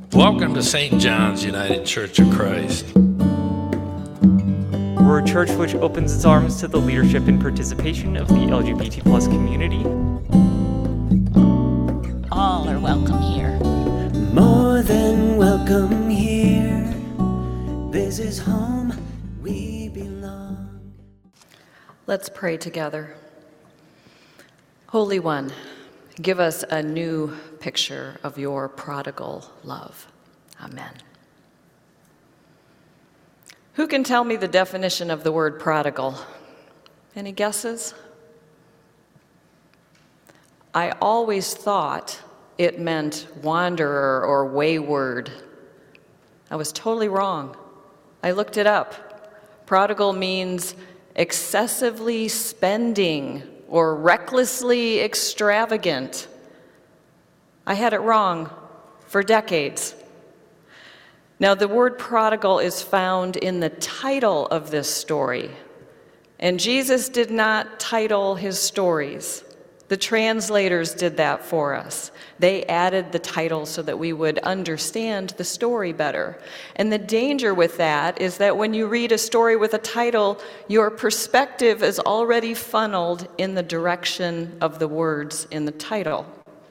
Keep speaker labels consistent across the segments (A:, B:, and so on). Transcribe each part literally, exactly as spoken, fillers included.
A: Welcome to Saint John's United Church of Christ.
B: We're a church which opens its arms to the leadership and participation of the L G B T plus community.
C: All are welcome here.
D: More than welcome here. This is home, we belong.
E: Let's pray together. Holy One, give us a new picture of your prodigal love. Amen. Who can tell me the definition of the word prodigal? Any guesses? I always thought it meant wanderer or wayward. I was totally wrong. I looked it up. Prodigal means excessively spending or recklessly extravagant. I had it wrong for decades. Now, the word prodigal is found in the title of this story, and Jesus did not title his stories. The translators did that for us. They added the title so that we would understand the story better. And the danger with that is that when you read a story with a title, your perspective is already funneled in the direction of the words in the title.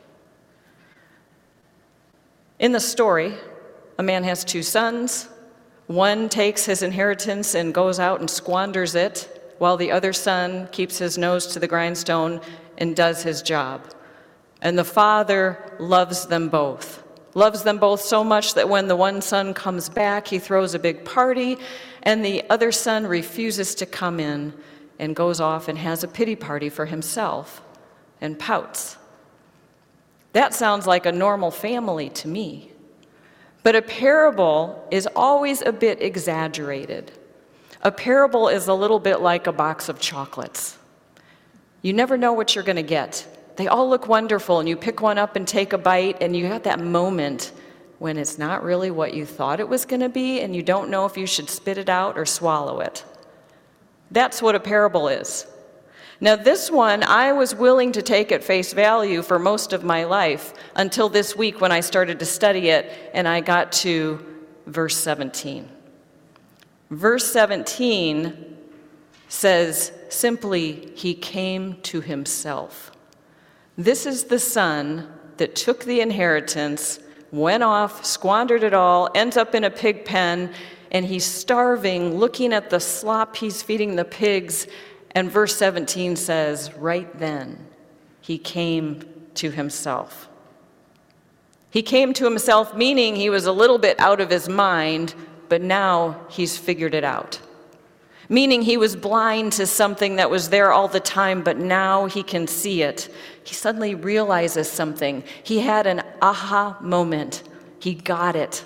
E: In the story, a man has two sons. One takes his inheritance and goes out and squanders it, while the other son keeps his nose to the grindstone and does his job. And the father loves them both. Loves them both so much that when the one son comes back, he throws a big party, and the other son refuses to come in and goes off and has a pity party for himself and pouts. That sounds like a normal family to me. But a parable is always a bit exaggerated. A parable is a little bit like a box of chocolates. You never know what you're going to get. They all look wonderful, and you pick one up and take a bite, and you have that moment when it's not really what you thought it was going to be, and you don't know if you should spit it out or swallow it. That's what a parable is. Now, this one, I was willing to take at face value for most of my life until this week when I started to study it, and I got to verse seventeen. Verse seventeen says simply, he came to himself. This is the son that took the inheritance, went off, squandered it all, ends up in a pig pen, and he's starving, looking at the slop he's feeding the pigs. And verse seventeen says, right then, he came to himself. He came to himself, meaning he was a little bit out of his mind, but now he's figured it out. Meaning he was blind to something that was there all the time, but now he can see it. He suddenly realizes something. He had an aha moment. He got it.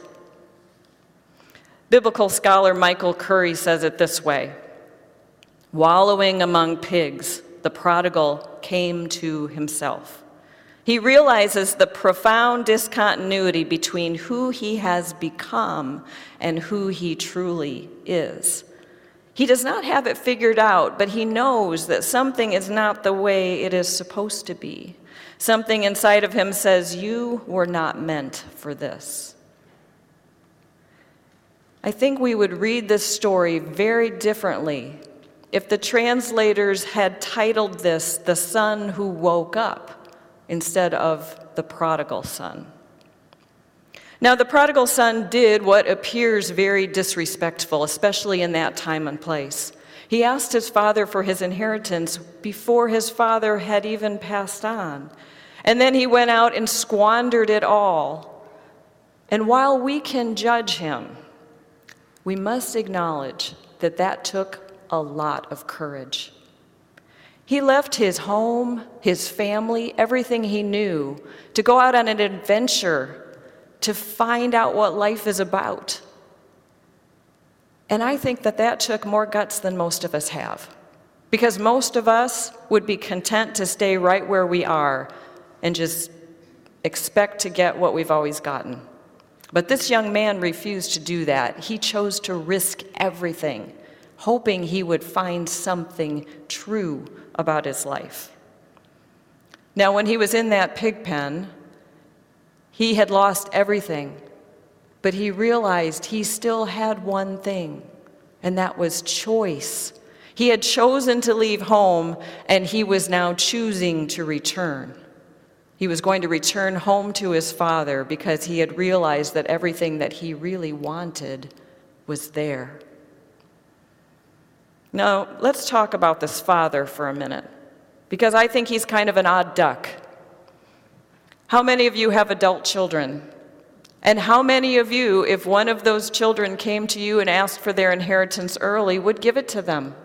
E: Biblical scholar Michael Curry says it this way: wallowing among pigs, the prodigal came to himself. He realizes the profound discontinuity between who he has become and who he truly is. He does not have it figured out, but he knows that something is not the way it is supposed to be. Something inside of him says, you were not meant for this. I think we would read this story very differently if the translators had titled this "The Son Who Woke Up" instead of "The Prodigal Son." Now, the prodigal son did what appears very disrespectful, especially in that time and place. He asked his father for his inheritance before his father had even passed on. And then he went out and squandered it all. And while we can judge him, we must acknowledge that that took a lot of courage. He left his home, his family, everything he knew to go out on an adventure to find out what life is about. And I think that that took more guts than most of us have, because most of us would be content to stay right where we are and just expect to get what we've always gotten. But this young man refused to do that. He chose to risk everything, hoping he would find something true about his life. Now, when he was in that pig pen, he had lost everything. But he realized he still had one thing, and that was choice. He had chosen to leave home, and he was now choosing to return. He was going to return home to his father because he had realized that everything that he really wanted was there. Now, let's talk about this father for a minute, because I think he's kind of an odd duck. How many of you have adult children? And how many of you, if one of those children came to you and asked for their inheritance early, would give it to them?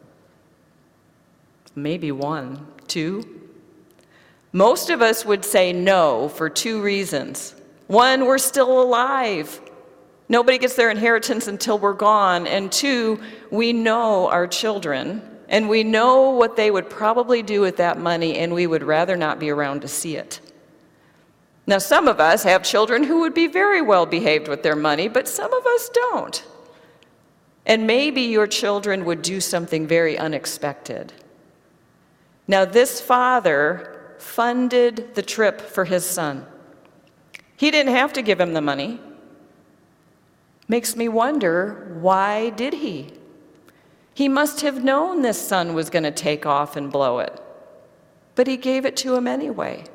E: Maybe one, two. Most of us would say no for two reasons. One, we're still alive. Nobody gets their inheritance until we're gone. And two, we know our children, and we know what they would probably do with that money, and we would rather not be around to see it. Now, some of us have children who would be very well behaved with their money, but some of us don't. And maybe your children would do something very unexpected. Now, this father funded the trip for his son. He didn't have to give him the money. Makes me wonder, why did he? He must have known this son was going to take off and blow it, but he gave it to him anyway.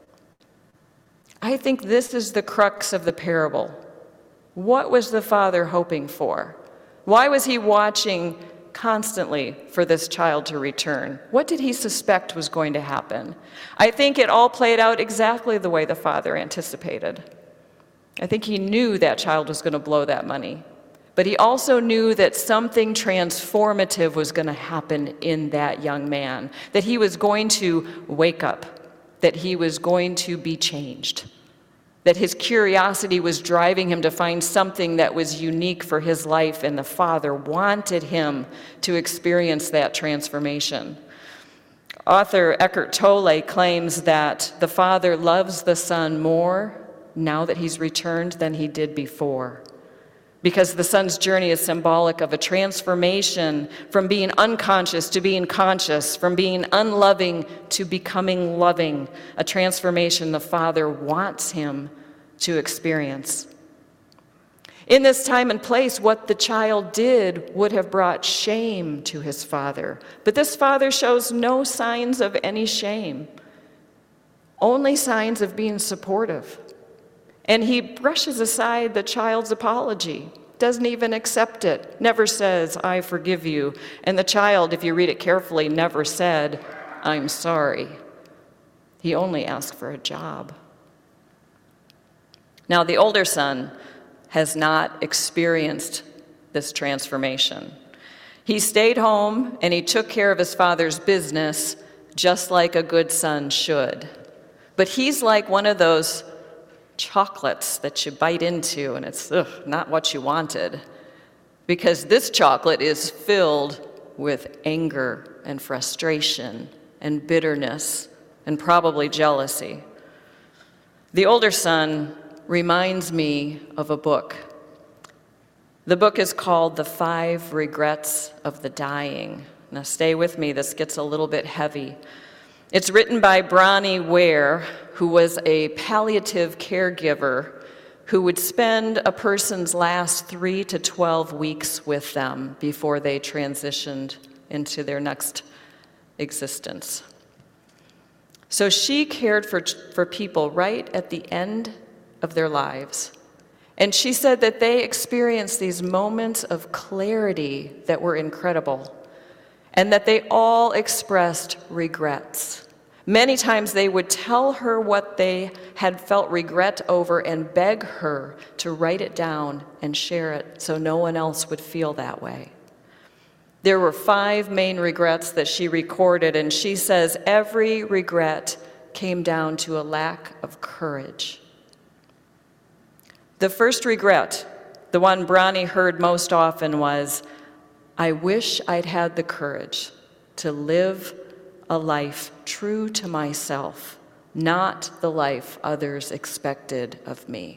E: I think this is the crux of the parable. What was the father hoping for? Why was he watching constantly for this child to return? What did he suspect was going to happen? I think it all played out exactly the way the father anticipated. I think he knew that child was going to blow that money, but he also knew that something transformative was going to happen in that young man, that he was going to wake up, that he was going to be changed, that his curiosity was driving him to find something that was unique for his life, and the father wanted him to experience that transformation. Author Eckhart Tolle claims that the father loves the son more now that he's returned than he did before, because the son's journey is symbolic of a transformation from being unconscious to being conscious, from being unloving to becoming loving, a transformation the father wants him to experience. In this time and place, what the child did would have brought shame to his father, but this father shows no signs of any shame, only signs of being supportive. And he brushes aside the child's apology, doesn't even accept it, never says, "I forgive you." And the child, if you read it carefully, never said, "I'm sorry." He only asked for a job. Now, the older son has not experienced this transformation. He stayed home and he took care of his father's business just like a good son should. But he's like one of those chocolates that you bite into and it's ugh, not what you wanted, because this chocolate is filled with anger and frustration and bitterness and probably jealousy. The older son reminds me of a book. The book is called The Five Regrets of the Dying. Now stay with me, this gets a little bit heavy. It's written by Bronnie Ware, who was a palliative caregiver who would spend a person's last three to twelve weeks with them before they transitioned into their next existence. So she cared for, for people right at the end of their lives. And she said that they experienced these moments of clarity that were incredible, and that they all expressed regrets. Many times they would tell her what they had felt regret over and beg her to write it down and share it so no one else would feel that way. There were five main regrets that she recorded, and she says every regret came down to a lack of courage. The first regret, the one Bronnie heard most often, was, "I wish I'd had the courage to live a life true to myself, not the life others expected of me."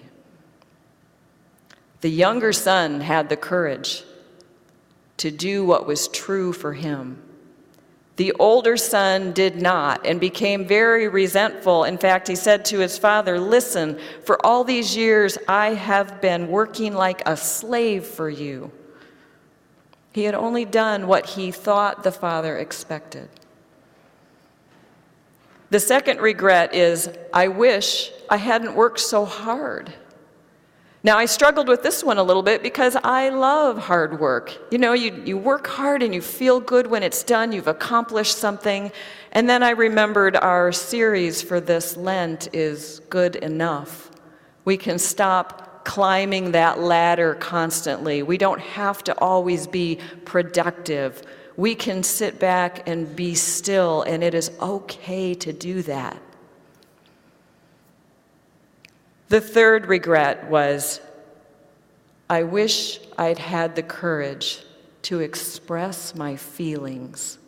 E: The younger son had the courage to do what was true for him. The older son did not and became very resentful. In fact, he said to his father, "Listen, for all these years I have been working like a slave for you." He had only done what he thought the father expected. The second regret is, I wish I hadn't worked so hard. Now, I struggled with this one a little bit because I love hard work. You know, you, you work hard and you feel good when it's done, you've accomplished something. And then I remembered our series for this Lent is Good Enough. We can stop climbing that ladder constantly. We don't have to always be productive. We can sit back and be still, and it is okay to do that. The third regret was, I wish I'd had the courage to express my feelings.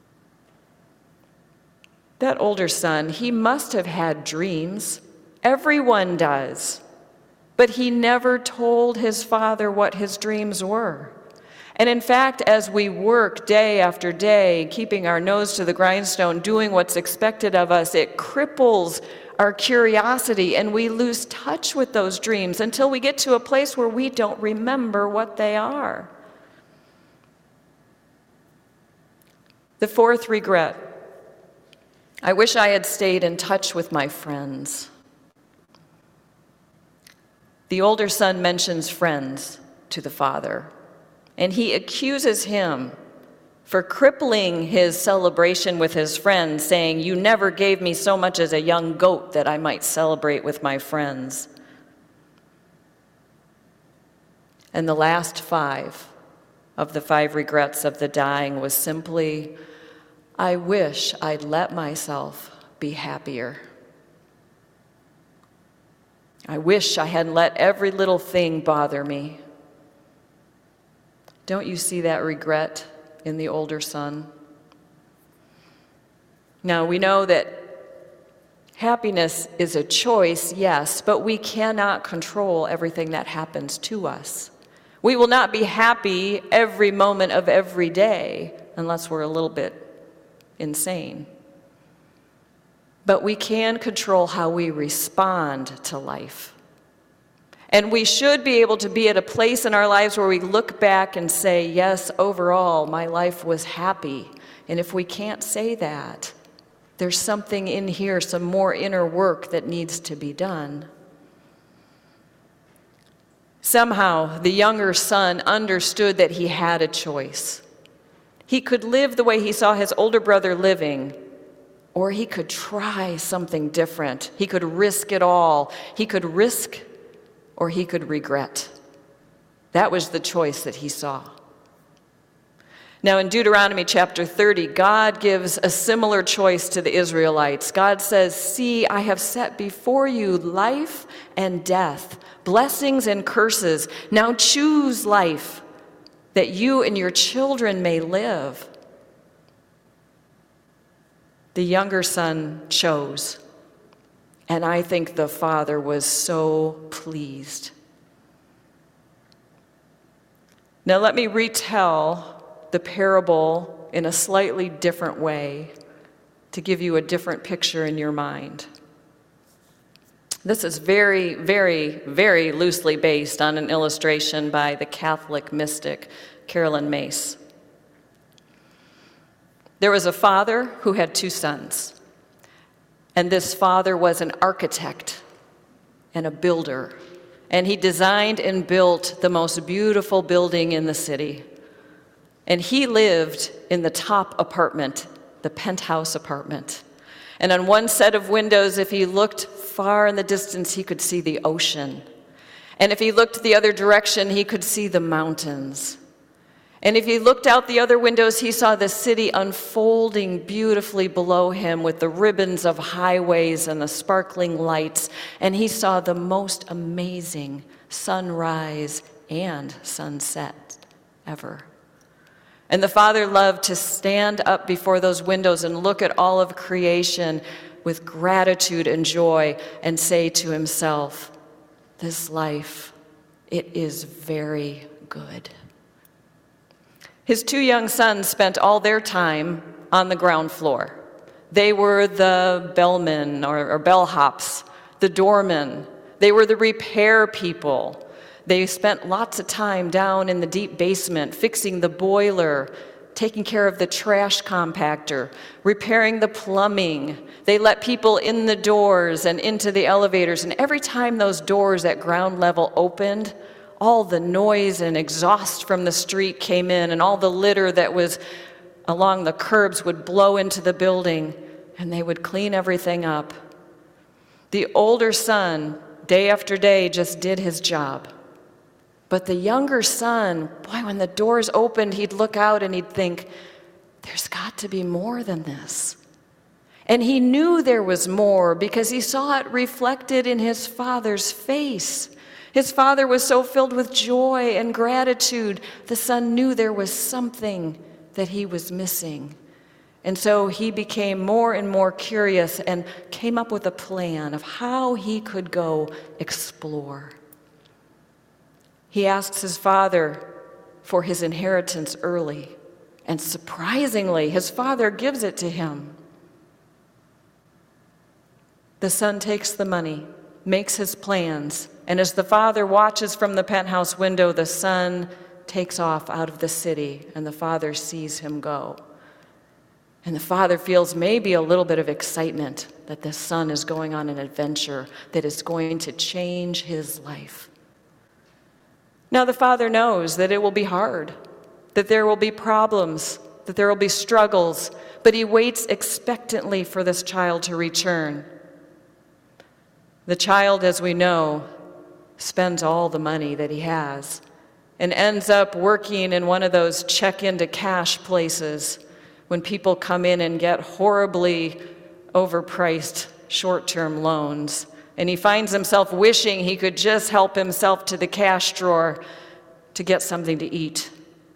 E: That older son, he must have had dreams. Everyone does. But he never told his father what his dreams were. And in fact, as we work day after day, keeping our nose to the grindstone, doing what's expected of us, it cripples our curiosity, and we lose touch with those dreams until we get to a place where we don't remember what they are. The fourth regret, I wish I had stayed in touch with my friends. The older son mentions friends to the father, and he accuses him for crippling his celebration with his friends, saying, "You never gave me so much as a young goat that I might celebrate with my friends." And the last five of the five regrets of the dying was simply, I wish I'd let myself be happier. I wish I hadn't let every little thing bother me. Don't you see that regret in the older son? Now, we know that happiness is a choice, yes, but we cannot control everything that happens to us. We will not be happy every moment of every day unless we're a little bit insane. But we can control how we respond to life. And we should be able to be at a place in our lives where we look back and say, yes, overall, my life was happy. And if we can't say that, there's something in here, some more inner work that needs to be done. Somehow, the younger son understood that he had a choice. He could live the way he saw his older brother living, or he could try something different. He could risk it all. He could risk, or he could regret. That was the choice that he saw. Now, in Deuteronomy chapter thirty, God gives a similar choice to the Israelites. God says, "See, I have set before you life and death, blessings and curses. Now choose life, that you and your children may live." The younger son chose, and I think the father was so pleased. Now let me retell the parable in a slightly different way to give you a different picture in your mind. This is very, very, very loosely based on an illustration by the Catholic mystic Caroline Myss. There was a father who had two sons, and this father was an architect and a builder, and he designed and built the most beautiful building in the city. And he lived in the top apartment, the penthouse apartment. And on one set of windows, if he looked far in the distance, he could see the ocean. And if he looked the other direction, he could see the mountains. And if he looked out the other windows, he saw the city unfolding beautifully below him with the ribbons of highways and the sparkling lights. And he saw the most amazing sunrise and sunset ever. And the father loved to stand up before those windows and look at all of creation with gratitude and joy and say to himself, "This life, it is very good." His two young sons spent all their time on the ground floor. They were the bellmen or, or bellhops, the doormen. They were the repair people. They spent lots of time down in the deep basement fixing the boiler, taking care of the trash compactor, repairing the plumbing. They let people in the doors and into the elevators, and every time those doors at ground level opened, all the noise and exhaust from the street came in, and all the litter that was along the curbs would blow into the building, and they would clean everything up. The older son, day after day, just did his job. But the younger son, boy, when the doors opened, he'd look out and he'd think, there's got to be more than this. And he knew there was more because he saw it reflected in his father's face. His father was so filled with joy and gratitude, the son knew there was something that he was missing. And so he became more and more curious and came up with a plan of how he could go explore. He asks his father for his inheritance early, and surprisingly, his father gives it to him. The son takes the money, makes his plans, and as the father watches from the penthouse window, the son takes off out of the city, and the father sees him go. And the father feels maybe a little bit of excitement that the son is going on an adventure that is going to change his life. Now the father knows that it will be hard, that there will be problems, that there will be struggles, but he waits expectantly for this child to return. The child, as we know, spends all the money that he has and ends up working in one of those check-into-cash places when people come in and get horribly overpriced short-term loans. And he finds himself wishing he could just help himself to the cash drawer to get something to eat.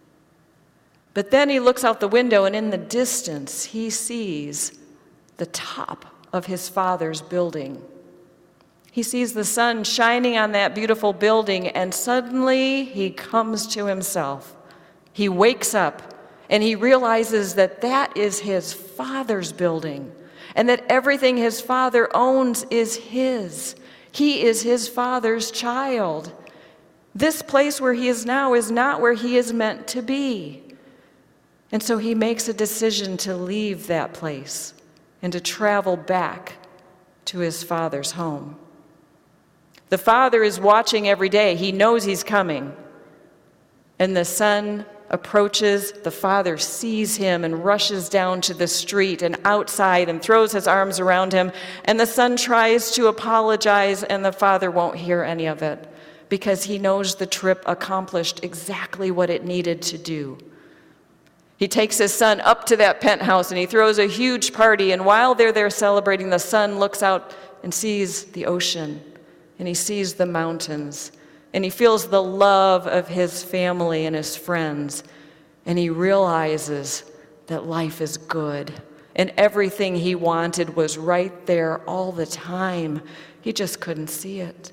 E: But then he looks out the window, and in the distance, he sees the top of his father's building. He sees the sun shining on that beautiful building, and suddenly he comes to himself. He wakes up, and he realizes that that is his father's building, and that everything his father owns is his. He is his father's child. This place where he is now is not where he is meant to be. And so he makes a decision to leave that place and to travel back to his father's home. The father is watching every day. He knows he's coming. And the son approaches, the father sees him and rushes down to the street and outside and throws his arms around him. And the son tries to apologize, and the father won't hear any of it because he knows the trip accomplished exactly what it needed to do. He takes his son up to that penthouse and he throws a huge party, and while they're there celebrating, the son looks out and sees the ocean, and he sees the mountains, and he feels the love of his family and his friends, and he realizes that life is good, and everything he wanted was right there all the time. He just couldn't see it.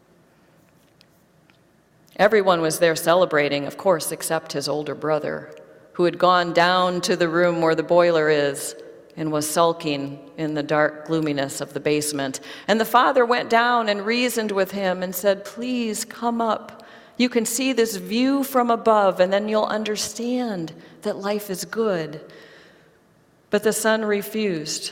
E: Everyone was there celebrating, of course, except his older brother, who had gone down to the room where the boiler is and was sulking in the dark gloominess of the basement. And the father went down and reasoned with him and said, "Please come up. You can see this view from above, and then you'll understand that life is good." But the son refused.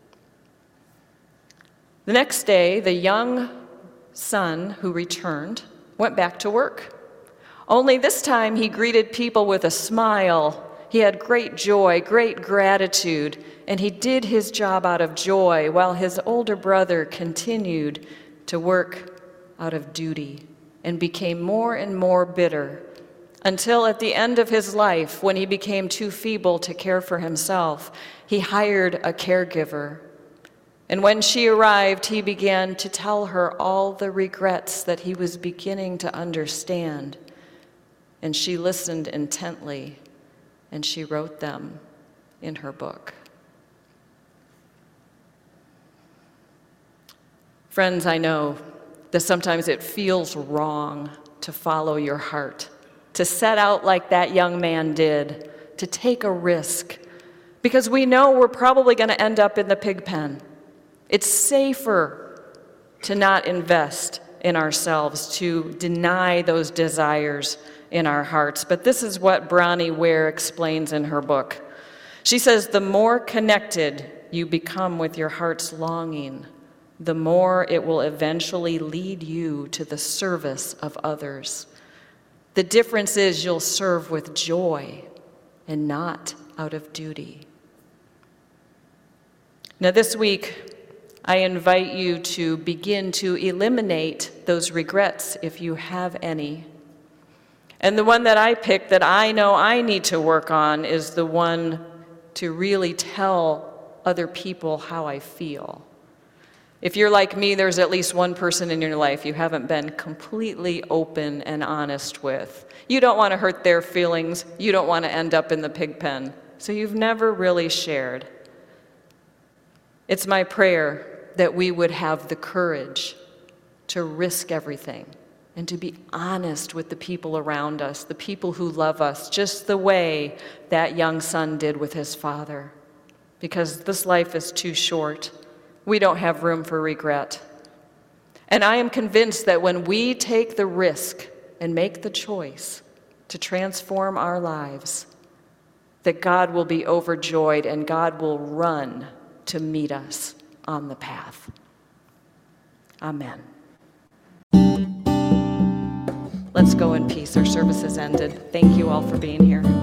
E: The next day, the young son who returned went back to work. Only this time he greeted people with a smile. He had great joy, great gratitude, and he did his job out of joy while his older brother continued to work out of duty and became more and more bitter until at the end of his life, when he became too feeble to care for himself, he hired a caregiver. And when she arrived, he began to tell her all the regrets that he was beginning to understand. And she listened intently, and she wrote them in her book. Friends, I know that sometimes it feels wrong to follow your heart, to set out like that young man did, to take a risk, because we know we're probably going to end up in the pig pen. It's safer to not invest in ourselves, to deny those desires in our hearts. But this is what Bronnie Ware explains in her book. She says, the more connected you become with your heart's longing, the more it will eventually lead you to the service of others. The difference is you'll serve with joy and not out of duty. Now this week, I invite you to begin to eliminate those regrets if you have any. And the one that I picked that I know I need to work on is the one to really tell other people how I feel. If you're like me, there's at least one person in your life you haven't been completely open and honest with. You don't want to hurt their feelings. You don't want to end up in the pig pen. So you've never really shared. It's my prayer that we would have the courage to risk everything and to be honest with the people around us, the people who love us, just the way that young son did with his father. Because this life is too short. We don't have room for regret. And I am convinced that when we take the risk and make the choice to transform our lives, that God will be overjoyed and God will run to meet us on the path. Amen. Let's go in peace. Our service has ended. Thank you all for being here.